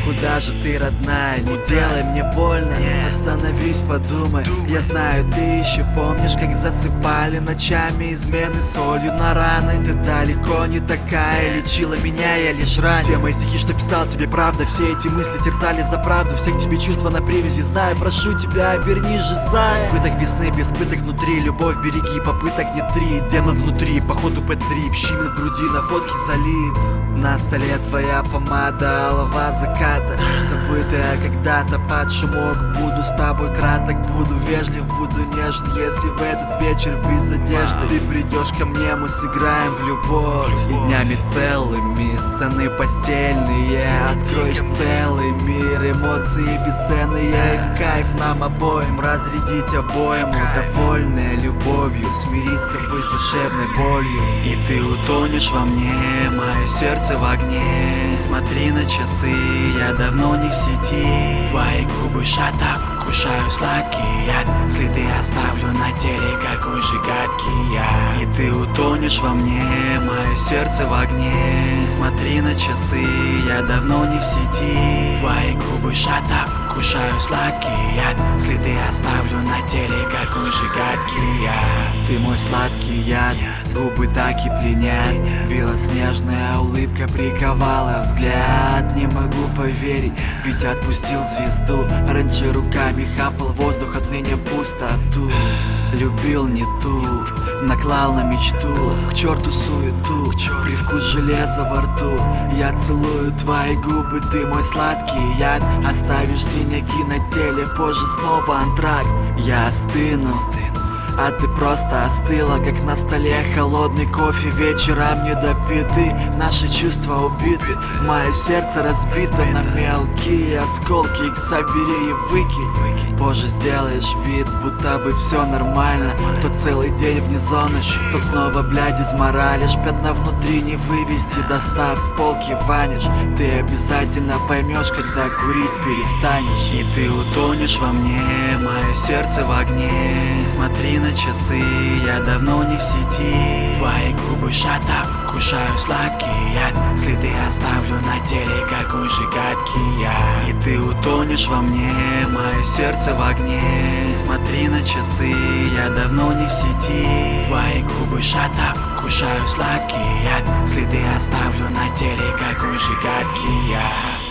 куда же ты, родная? Не делай мне больно, остановись, подумай. Я знаю, ты еще помнишь, как засыпали ночами измены солью на раны. Ты далеко не такая, лечила меня, я лишь ранен. Все мои стихи, что писал тебе, правда. Все эти мысли терзали взаправду. Все к тебе чувства на привязи, знаю, прошу тебя, обернись же, зая. Избыток весны, без пыток внутри, любовь береги, попыток не три. Демон внутри, походу П3, щемит в груди, на фотке залип. На столе твоя помада, алова заката, забытая когда-то под шумок. Буду с тобой краток, буду вежлив, буду нежен, если в этот вечер без одежды ты придешь ко мне, мы сыграем в любовь. И днями целыми сцены постельные, откроешь целый мир, эмоции бесценные. И в кайф нам обоим разрядить обоим, довольная любовью, смириться бы с душевной болью. И ты утонешь во мне, мое сердце в огне. Не смотри на часы, я давно не в сети. Твои губы шатап, вкушаю сладкий яд. Следы оставлю на теле, какой же гадкий я. И ты утонешь во мне, мое сердце в огне. Не смотри на часы, я давно не в сети. Твои губы шатап, вкушаю сладкий яд. Следы оставлю на теле, какой же гадкий я. Ты мой сладкий яд, губы так и пленят. Белоснежная улыбка приковала взгляд. Не могу поверить, ведь отпустил звезду. Раньше руками хапал воздух, отныне пустоту. Любил не ту, наклал на мечту. К черту суету, привкус железа во рту. Я целую твои губы, ты мой сладкий яд. Оставишь синяки на теле, позже снова антракт. Я остыну, а ты просто остыла, как на столе холодный кофе. Вечером не допиты, наши чувства убиты. Мое сердце разбито на мелкие осколки. Их собери и выкинь. Позже сделаешь вид, будто бы все нормально. То целый день вне зоны, то снова, блядь, изморалишь. Пятна внутри не вывести, достав с полки ванишь. Ты обязательно поймешь, когда курить перестанешь. И ты утонешь во мне, мое сердце в огне. Не смотри на часы, я давно не в сети. Твои губы шатап, вкушаю сладкий яд. Следы оставлю на теле, какой же гадкий я. И ты утонешь во мне, мое сердце в огне. Не смотри на часы, я давно не в сети. Твои губы шатап, вкушаю сладкий яд. Следы оставлю на теле, какой же гадкий я.